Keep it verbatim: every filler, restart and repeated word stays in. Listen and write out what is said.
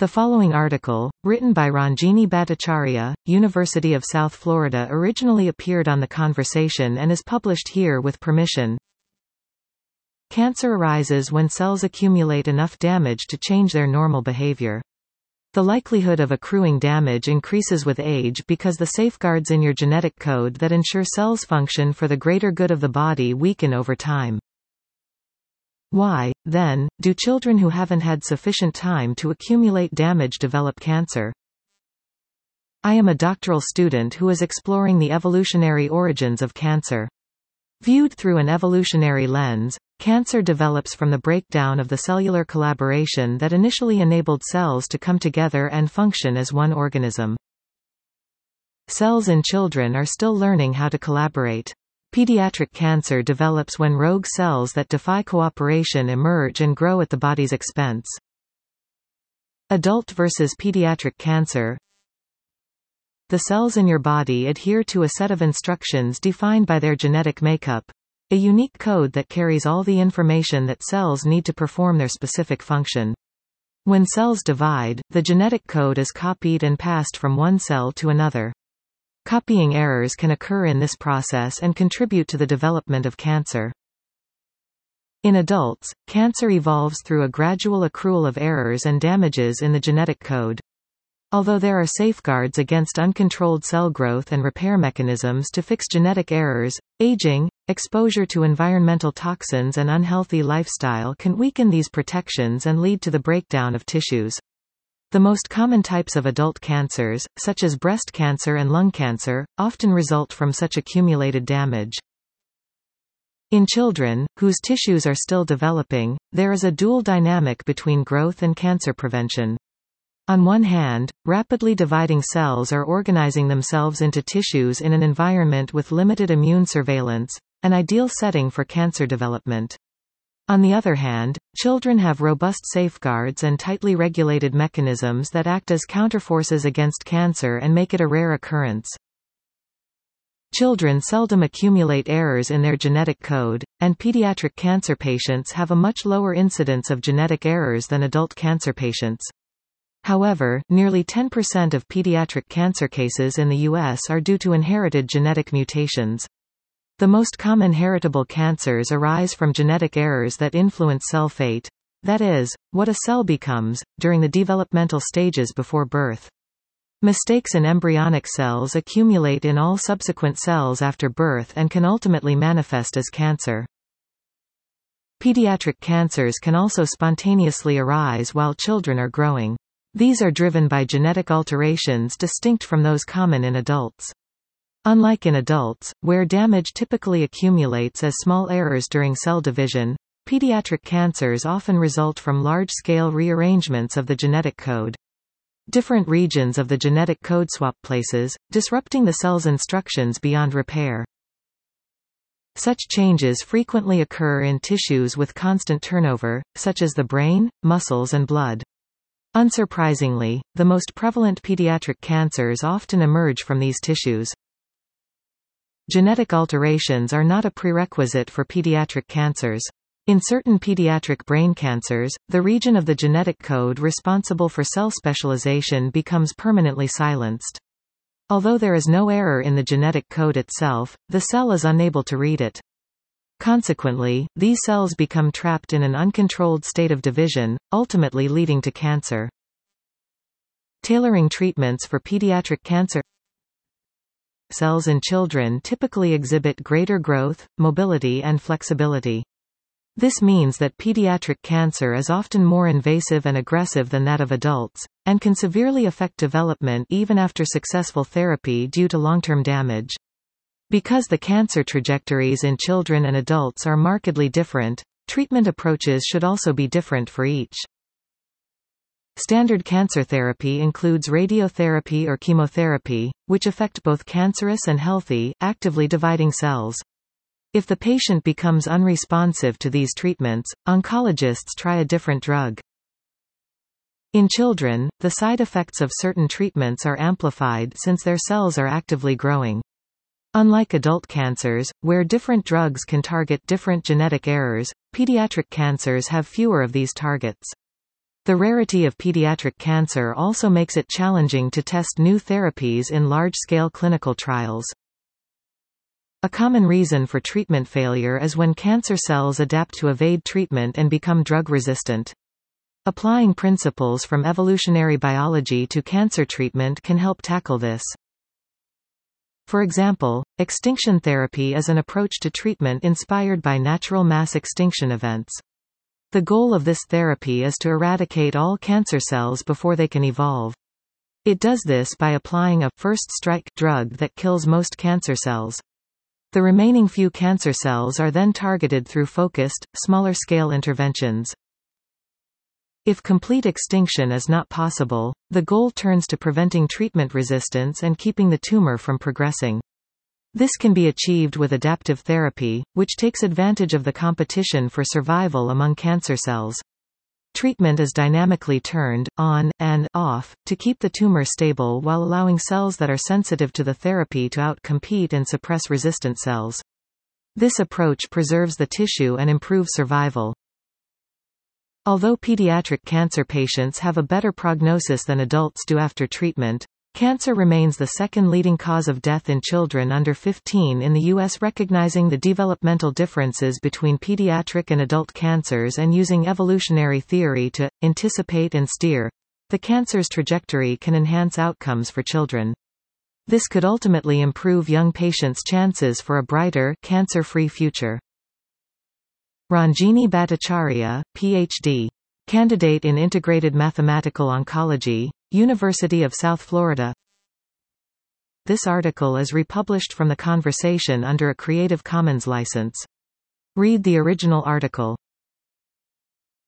The following article, written by Ranjini Bhattacharya, University of South Florida, originally appeared on The Conversation and is published here with permission. Cancer arises when cells accumulate enough damage to change their normal behavior. The likelihood of accruing damage increases with age because the safeguards in your genetic code that ensure cells function for the greater good of the body weaken over time. Why, then, do children who haven't had sufficient time to accumulate damage develop cancer? I am a doctoral student who is exploring the evolutionary origins of cancer. Viewed through an evolutionary lens, cancer develops from the breakdown of the cellular collaboration that initially enabled cells to come together and function as one organism. Cells in children are still learning how to collaborate. Pediatric cancer develops when rogue cells that defy cooperation emerge and grow at the body's expense. Adult versus pediatric cancer. The cells in your body adhere to a set of instructions defined by their genetic makeup, a unique code that carries all the information that cells need to perform their specific function. When cells divide, the genetic code is copied and passed from one cell to another. Copying errors can occur in this process and contribute to the development of cancer. In adults, cancer evolves through a gradual accrual of errors and damages in the genetic code. Although there are safeguards against uncontrolled cell growth and repair mechanisms to fix genetic errors, aging, exposure to environmental toxins and unhealthy lifestyle can weaken these protections and lead to the breakdown of tissues. The most common types of adult cancers, such as breast cancer and lung cancer, often result from such accumulated damage. In children, whose tissues are still developing, there is a dual dynamic between growth and cancer prevention. On one hand, rapidly dividing cells are organizing themselves into tissues in an environment with limited immune surveillance, an ideal setting for cancer development. On the other hand, children have robust safeguards and tightly regulated mechanisms that act as counterforces against cancer and make it a rare occurrence. Children seldom accumulate errors in their genetic code, and pediatric cancer patients have a much lower incidence of genetic errors than adult cancer patients. However, nearly ten percent of pediatric cancer cases in the U S are due to inherited genetic mutations. The most common heritable cancers arise from genetic errors that influence cell fate, that is, what a cell becomes, during the developmental stages before birth. Mistakes in embryonic cells accumulate in all subsequent cells after birth and can ultimately manifest as cancer. Pediatric cancers can also spontaneously arise while children are growing. These are driven by genetic alterations distinct from those common in adults. Unlike in adults, where damage typically accumulates as small errors during cell division, pediatric cancers often result from large-scale rearrangements of the genetic code. Different regions of the genetic code swap places, disrupting the cell's instructions beyond repair. Such changes frequently occur in tissues with constant turnover, such as the brain, muscles and blood. Unsurprisingly, the most prevalent pediatric cancers often emerge from these tissues. Genetic alterations are not a prerequisite for pediatric cancers. In certain pediatric brain cancers, the region of the genetic code responsible for cell specialization becomes permanently silenced. Although there is no error in the genetic code itself, the cell is unable to read it. Consequently, these cells become trapped in an uncontrolled state of division, ultimately leading to cancer. Tailoring treatments for pediatric cancer. Cells in children typically exhibit greater growth, mobility and flexibility. This means that pediatric cancer is often more invasive and aggressive than that of adults, and can severely affect development even after successful therapy due to long-term damage. Because the cancer trajectories in children and adults are markedly different, treatment approaches should also be different for each. Standard cancer therapy includes radiotherapy or chemotherapy, which affect both cancerous and healthy, actively dividing cells. If the patient becomes unresponsive to these treatments, oncologists try a different drug. In children, the side effects of certain treatments are amplified since their cells are actively growing. Unlike adult cancers, where different drugs can target different genetic errors, pediatric cancers have fewer of these targets. The rarity of pediatric cancer also makes it challenging to test new therapies in large-scale clinical trials. A common reason for treatment failure is when cancer cells adapt to evade treatment and become drug-resistant. Applying principles from evolutionary biology to cancer treatment can help tackle this. For example, extinction therapy is an approach to treatment inspired by natural mass extinction events. The goal of this therapy is to eradicate all cancer cells before they can evolve. It does this by applying a first-strike drug that kills most cancer cells. The remaining few cancer cells are then targeted through focused, smaller-scale interventions. If complete extinction is not possible, the goal turns to preventing treatment resistance and keeping the tumor from progressing. This can be achieved with adaptive therapy, which takes advantage of the competition for survival among cancer cells. Treatment is dynamically turned on and off to keep the tumor stable while allowing cells that are sensitive to the therapy to outcompete and suppress resistant cells. This approach preserves the tissue and improves survival. Although pediatric cancer patients have a better prognosis than adults do after treatment, cancer remains the second leading cause of death in children under fifteen in the U S. Recognizing the developmental differences between pediatric and adult cancers and using evolutionary theory to anticipate and steer the cancer's trajectory can enhance outcomes for children. This could ultimately improve young patients' chances for a brighter, cancer-free future. Ranjini Bhattacharya, P H D. Candidate in Integrated Mathematical Oncology, University of South Florida. This article is republished from The Conversation under a Creative Commons license. Read the original article.